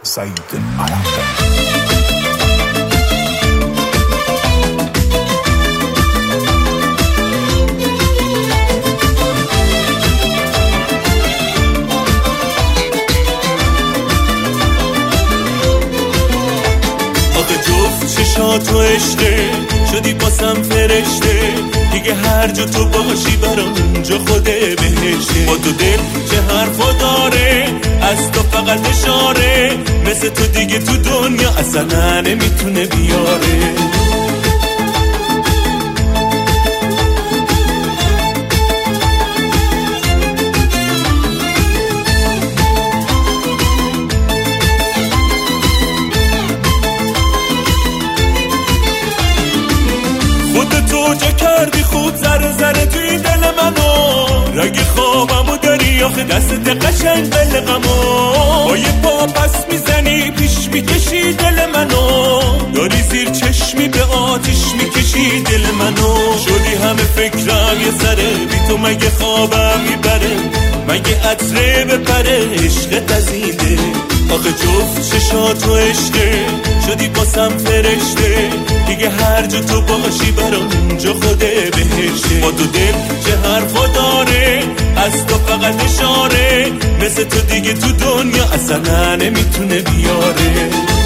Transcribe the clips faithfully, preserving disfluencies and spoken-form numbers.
سعید عرب. چشاتو عشقه شدی باسم فرشته، دیگه هر جا تو باشی برام اونجا خوده بهشته. با تو دل چه حرفا داره، از تو فقط اشاره، مثل تو دیگه تو دنیا اصلا نمیتونه بیاره. تو جا کردی خوب ذره ذره توی دل منو، رگ خوابمو داری آخه دستت قشنگ بلغمو. با یه پا پس میزنی پیش میکشی دل منو، داری زیر چشمی به آتیش میکشی دل منو. شدی همه فکرم یه سره، بی تو مگه خوابم میبره، مگه عطره بپره عشقت ازیده. آخه جفت چشاتو عشقه شدی باسم فرشته، دیگه هر جا تو باشی برام اونجا خوده بهشته. با تو دل چه حرفا داره، از تو فقط اشاره، مثل تو دیگه تو دنیا اصلا نمیتونه بیاره.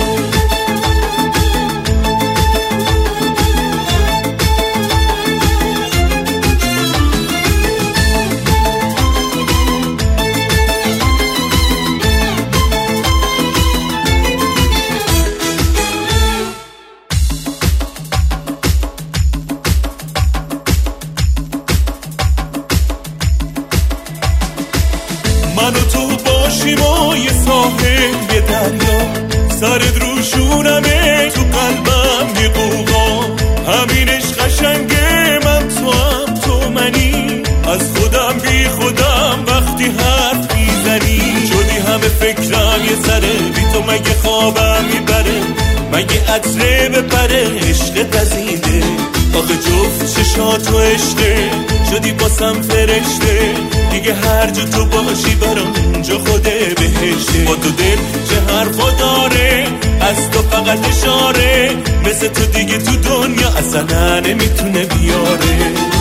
من و تو باشیم و یه ساحل یه دریا، سرت روشونمه تو قلبم یه قوقا. همینش قشنگه، من تو هم تو منی، از خودم بی خودم وقتی حرف میزنی. شدی همه فکرم یه سره، بی تو مگه خوابم میبره، مگه عطره بپره عشقت ازیده. آخه جفت چشاتو عشقه شدی باسم فرشته، دیگه هر جا تو باشی برام اونجا خوده بهشته. با تو دل چه حرفا داره، از تو فقط اشاره، مثل تو دیگه تو دنیا اصلا نمیتونه بیاره.